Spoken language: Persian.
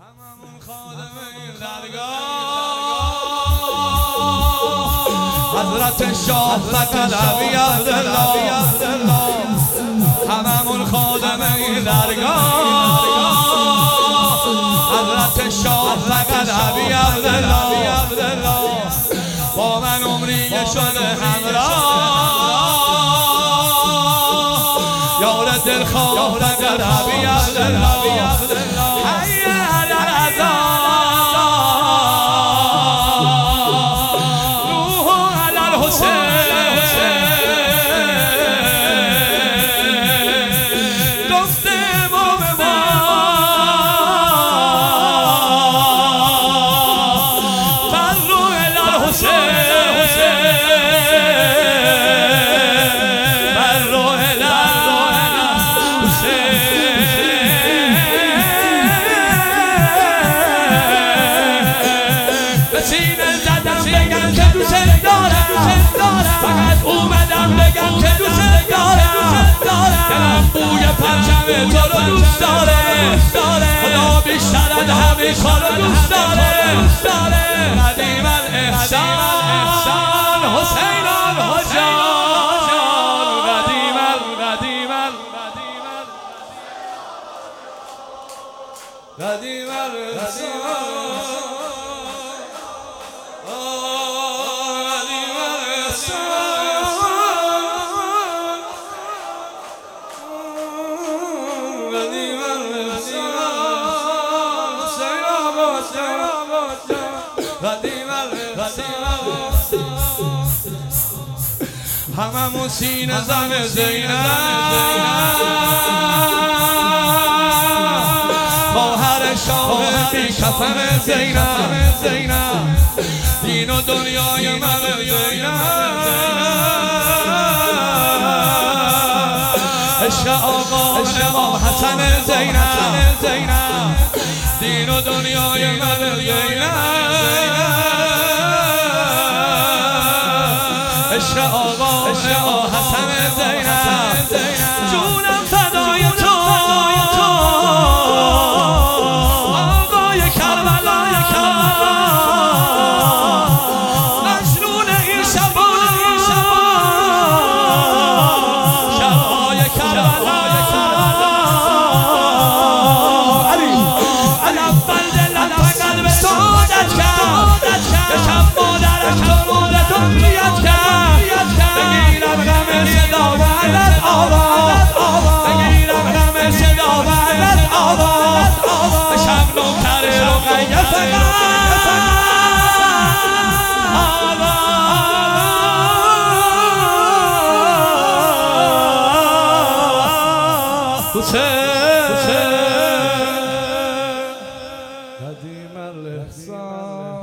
هممون خادم این درگاه حضرت شاه فتحعلی عبدالله هممون خادم این درگاه حضرت شاه فتحعلی عبدالله با من عمری شده همراه یار دلخواه فتحعلی عبدالله فقط اومدم بگم که دوست دارم دلم بوی پرچم تو رو دوست داره خدا بیشتر از همه کارو دوست داره قدیم الاحسان حسین الحجان قدیم هممون سینه زن زینب خواهر شاه بی کفن زینب دین و دنیای من زینب عشق آقا امام حسن زینب دین و دنیای من زینب عشق آقا حسن زینب جونم فدای تو آقای کربلا مجنون این شبای کربلا اول دلم فقط به سعادت کرد یکم مادرم تو مولدت کرد بگیرم غم صدا و علت آواز بگیرم غم صدا و علت آواز بشم نوکر رقیه فقط قدیم الاحسان